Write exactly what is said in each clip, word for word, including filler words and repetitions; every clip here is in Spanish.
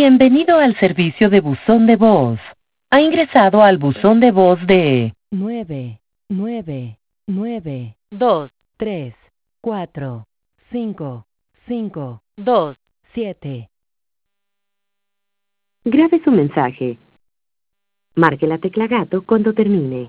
Bienvenido al servicio de buzón de voz. Ha ingresado al buzón de voz de nueve, nueve, nueve, dos, tres, cuatro, cinco, cinco, dos, siete. Grabe su mensaje. Marque la tecla gato cuando termine.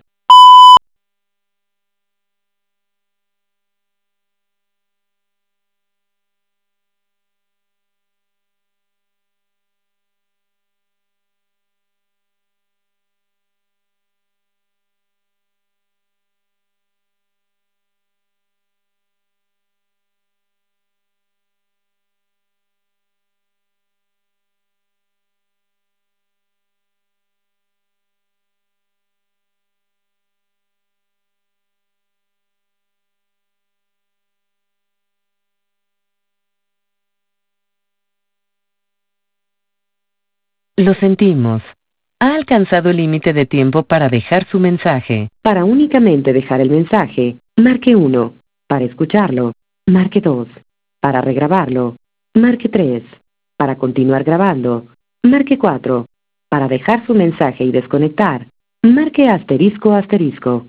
Lo sentimos. Ha alcanzado el límite de tiempo para dejar su mensaje. Para únicamente dejar el mensaje, marque uno. Para escucharlo, marque dos. Para regrabarlo, marque tres. Para continuar grabando, marque cuatro. Para dejar su mensaje y desconectar, marque asterisco asterisco.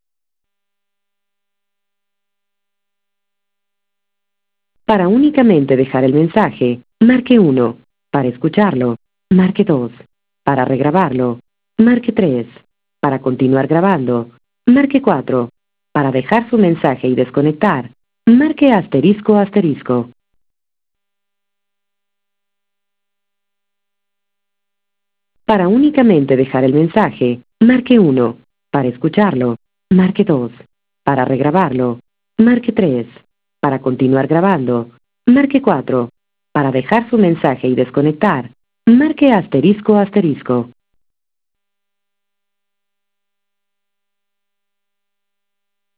Para únicamente dejar el mensaje, marque uno. Para escucharlo, marque dos. Para regrabarlo, marque tres. Para continuar grabando, marque cuatro. Para dejar su mensaje y desconectar, marque asterisco asterisco. Para únicamente dejar el mensaje, marque uno. Para escucharlo, marque dos. Para regrabarlo, marque tres. Para continuar grabando, marque cuatro. Para dejar su mensaje y desconectar, marque asterisco asterisco.